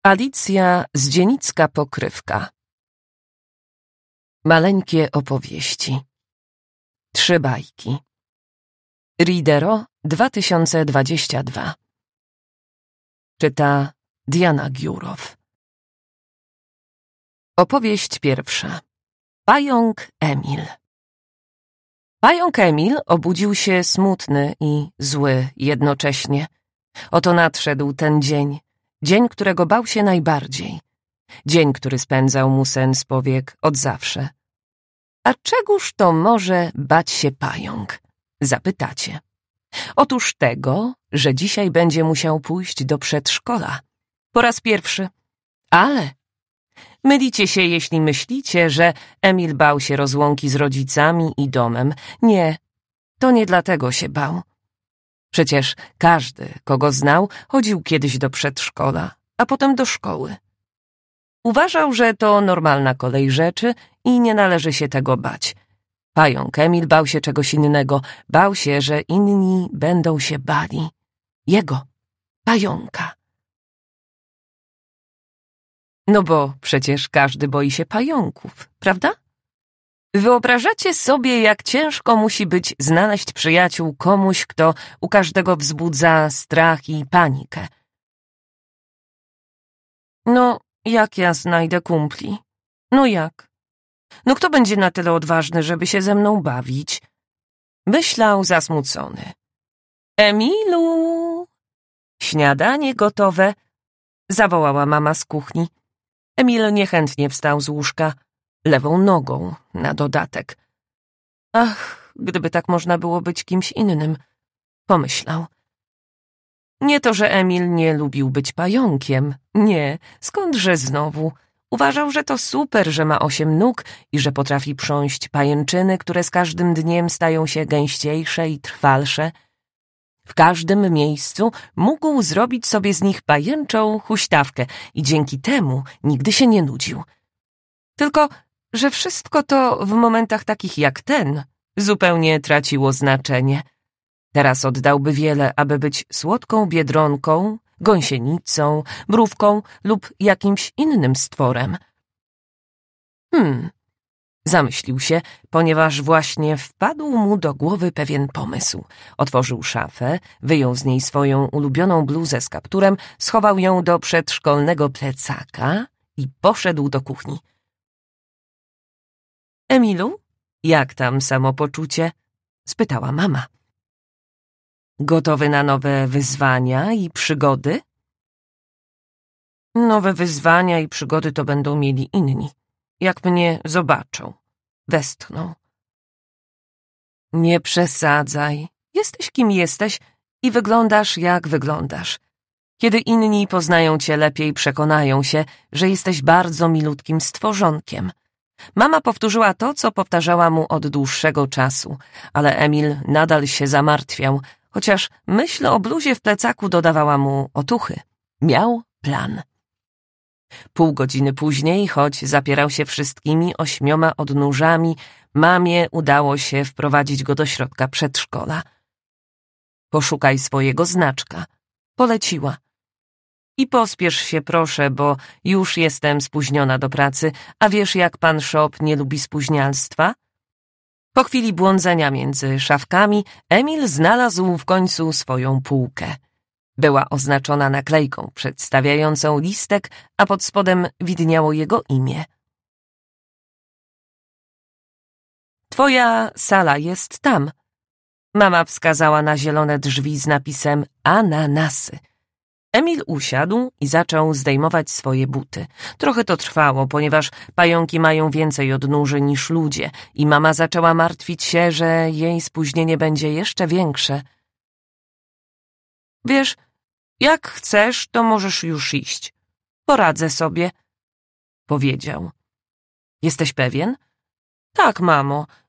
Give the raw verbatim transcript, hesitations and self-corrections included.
Alicja Zdzienicka Pokrywka. Maleńkie opowieści. Trzy bajki. Readero dwa tysiące dwadzieścia dwa. Czyta Diana Giurow. Opowieść pierwsza. Pająk Emil. Pająk Emil obudził się smutny i zły jednocześnie. Oto nadszedł ten dzień. Dzień, którego bał się najbardziej. Dzień, który spędzał mu sen z powiek od zawsze. A czegóż to może bać się pająk? Zapytacie. Otóż tego, że dzisiaj będzie musiał pójść do przedszkola. Po raz pierwszy. Ale mylicie się, jeśli myślicie, że Emil bał się rozłąki z rodzicami i domem. Nie, to nie dlatego się bał. Przecież każdy, kogo znał, chodził kiedyś do przedszkola, a potem do szkoły. Uważał, że to normalna kolej rzeczy i nie należy się tego bać. Pająk Emil bał się czegoś innego. Bał się, że inni będą się bali. Jego, pająka. No bo przecież każdy boi się pająków, prawda? Wyobrażacie sobie, jak ciężko musi być znaleźć przyjaciół komuś, kto u każdego wzbudza strach i panikę. No, jak ja znajdę kumpli? No jak? No kto będzie na tyle odważny, żeby się ze mną bawić? Myślał zasmucony. Emilu! Śniadanie gotowe! Zawołała mama z kuchni. Emil niechętnie wstał z łóżka. Lewą nogą, na dodatek. Ach, gdyby tak można było być kimś innym, pomyślał. Nie to, że Emil nie lubił być pająkiem. Nie, skądże znowu. Uważał, że to super, że ma osiem nóg i że potrafi prząść pajęczyny, które z każdym dniem stają się gęściejsze i trwalsze. W każdym miejscu mógł zrobić sobie z nich pajęczą huśtawkę i dzięki temu nigdy się nie nudził. Tylko że wszystko to w momentach takich jak ten zupełnie traciło znaczenie. Teraz oddałby wiele, aby być słodką biedronką, gąsienicą, mrówką lub jakimś innym stworem. Hmm, zamyślił się, ponieważ właśnie wpadł mu do głowy pewien pomysł. Otworzył szafę, wyjął z niej swoją ulubioną bluzę z kapturem, schował ją do przedszkolnego plecaka i poszedł do kuchni. Emilu, jak tam samopoczucie? Spytała mama. Gotowy na nowe wyzwania i przygody? Nowe wyzwania i przygody to będą mieli inni. Jak mnie zobaczą, westchną. Nie przesadzaj. Jesteś kim jesteś i wyglądasz jak wyglądasz. Kiedy inni poznają cię lepiej, przekonają się, że jesteś bardzo milutkim stworzonkiem. Mama powtórzyła to, co powtarzała mu od dłuższego czasu, ale Emil nadal się zamartwiał, chociaż myśl o bluzie w plecaku dodawała mu otuchy. Miał plan. Pół godziny później, choć zapierał się wszystkimi ośmioma odnóżami, mamie udało się wprowadzić go do środka przedszkola. Poszukaj swojego znaczka. Poleciła. I pospiesz się, proszę, bo już jestem spóźniona do pracy, a wiesz, jak pan Szop nie lubi spóźnialstwa? Po chwili błądzenia między szafkami Emil znalazł w końcu swoją półkę. Była oznaczona naklejką przedstawiającą listek, a pod spodem widniało jego imię. Twoja sala jest tam. Mama wskazała na zielone drzwi z napisem ananasy. Emil usiadł i zaczął zdejmować swoje buty. Trochę to trwało, ponieważ pająki mają więcej odnóży niż ludzie i mama zaczęła martwić się, że jej spóźnienie będzie jeszcze większe. Wiesz, jak chcesz, to możesz już iść. Poradzę sobie, powiedział. Jesteś pewien? Tak, mamo,